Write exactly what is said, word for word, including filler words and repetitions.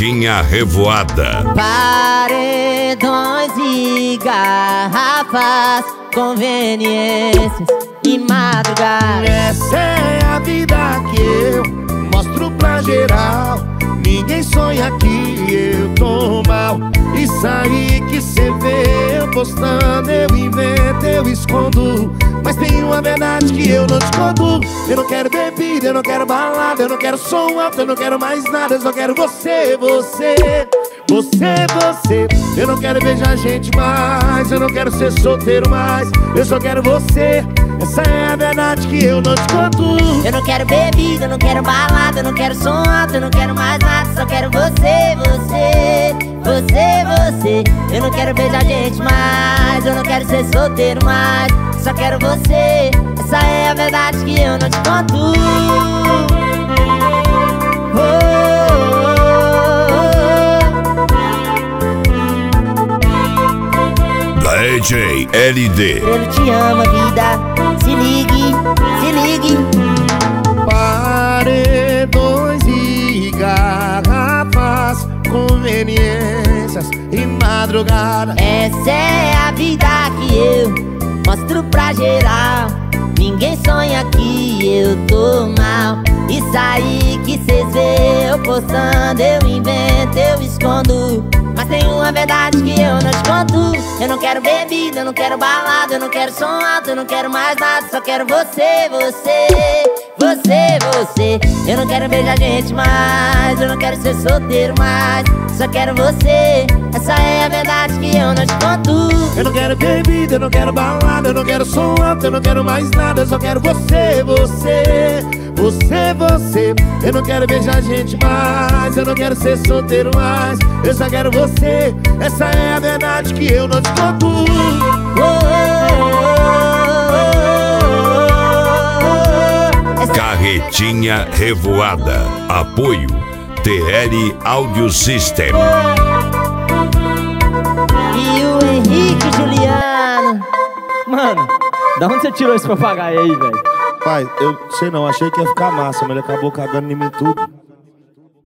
Carretinha Revoada. Paredões e garrafas, conveniências e madrugada. Essa é a vida que eu mostro pra geral. Ninguém sonha que eu tô mal. Isso aí que cê vê eu postando, eu invento, eu escondo. Mas tem uma verdade que eu não te conto. Eu não quero bebida, eu não quero balada, eu não quero som alto, eu não quero mais nada. Eu só quero você, você, você, você. Eu não quero beijar gente mais, eu não quero ser solteiro mais. Eu só quero você. Essa é a verdade que eu não te conto. Eu não quero bebida, eu não quero balada, eu não quero som alto, eu não quero mais nada. Só quero você, você, você, você. Eu não quero beijar gente mais, eu não quero ser solteiro mais. Só quero você. Essa é a verdade que eu não te conto. Oh, oh, oh. D J L D. Ele te ama, vida. Se ligue, se ligue. Paredões e garrafas, conveniências e madrugada. Essa é a vida que eu mostro pra geral. Ninguém sonha que eu tô mal. Isso aí que cês vê eu postando, eu invento, eu escondo. Mas tem uma verdade que eu não te conto. Eu não quero bebida, eu não quero balada, eu não quero som alto, eu não quero mais nada. Só quero você, você, você, você. Eu não quero beijar gente mais, eu não quero ser solteiro mais. Só quero você. Essa é a verdade que eu não te conto. Eu não quero bebida, eu não quero balada, eu não quero som alto, eu não quero mais nada. Eu só quero você, você, você, você. Eu não quero beijar gente mais, eu não quero ser solteiro mais. Eu só quero você. Essa é a verdade que eu não te conto. Oh, oh, oh, oh, oh. Carretinha Revoada. Apoio T L Audio System. E o Henrique Juliano. Mano, da onde você tirou esse papagaio aí, velho? Pai, eu sei não, achei que ia ficar massa, mas ele acabou cagando em mim tudo.